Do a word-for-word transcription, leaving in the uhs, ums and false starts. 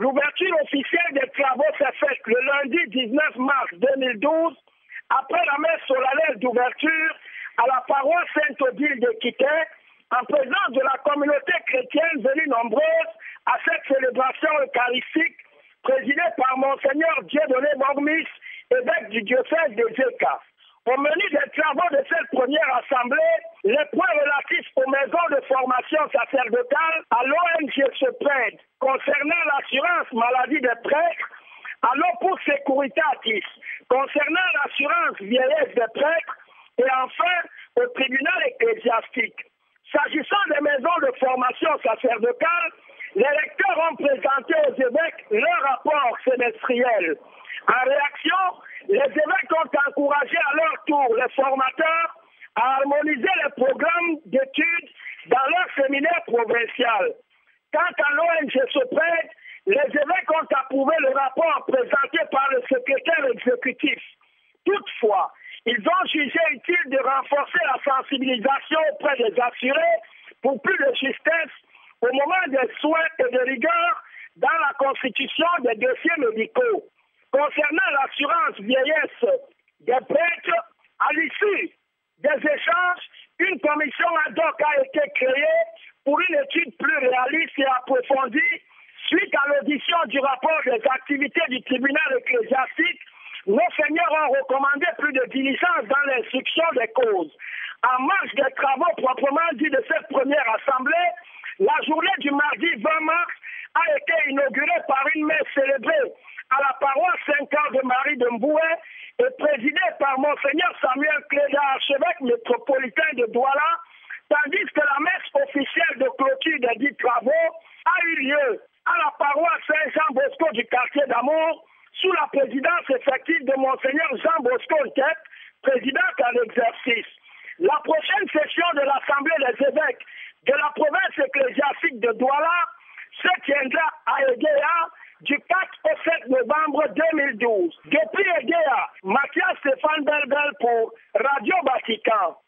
L'ouverture officielle des travaux s'est faite le lundi dix-neuf mars deux mille douze, après la messe solennelle d'ouverture à la paroisse Sainte-Odile de Quitté, en présence de la communauté chrétienne venue nombreuse à cette célébration eucharistique, présidée par Monseigneur Dieudonné Bormis, évêque du diocèse de Zéka. Au menu des travaux de cette première assemblée, les points relatifs aux maisons de formation sacerdotale à l'O N G SOPRED concernant l'assurance maladie des prêtres, à l'Opus Securitatis concernant l'assurance vieillesse des prêtres et enfin au tribunal ecclésiastique. S'agissant des maisons de formation sacerdotale, les recteurs ont présenté aux évêques leur rapport semestriel. En réaction, les évêques ont encouragé à leur tour les formateurs à harmoniser les programmes d'études dans leur séminaire provincial. Quant à l'O N G SOPRED, les évêques ont approuvé le rapport présenté par le secrétaire exécutif. Toutefois, ils ont jugé utile de renforcer la sensibilisation auprès des assurés pour plus de justesse au moment des soins et de rigueur dans la constitution des dossiers médicaux. Concernant l'assurance vieillesse des prêtres, à l'issue des échanges, une commission ad hoc a été créée pour une étude plus réaliste et approfondie suite à l'audition du rapport des activités du tribunal ecclésiastique. Nos seigneurs ont recommandé plus de diligence dans l'instruction des causes. En marge des travaux proprement dits de cette première assemblée, la journée du mardi vingt mars a été inaugurée par une messe célébrée à la paroisse Saint-Cœur de Marie de Mboué et présidée par Monseigneur Samuel Cléda, archevêque métropolitain de Douala, tandis que la messe officielle de clôture des dix travaux a eu lieu à la paroisse Saint-Jean-Bosco du quartier d'Amour, sous la présidence effective de Monseigneur Jean Bosco Ntep, président en exercice. La prochaine session de l'Assemblée des évêques de la province ecclésiastique de Douala se tiendra à Egea du quatre au sept novembre deux mille douze. Depuis Egea, Mathias Stéphane Belbel pour Radio Vatican.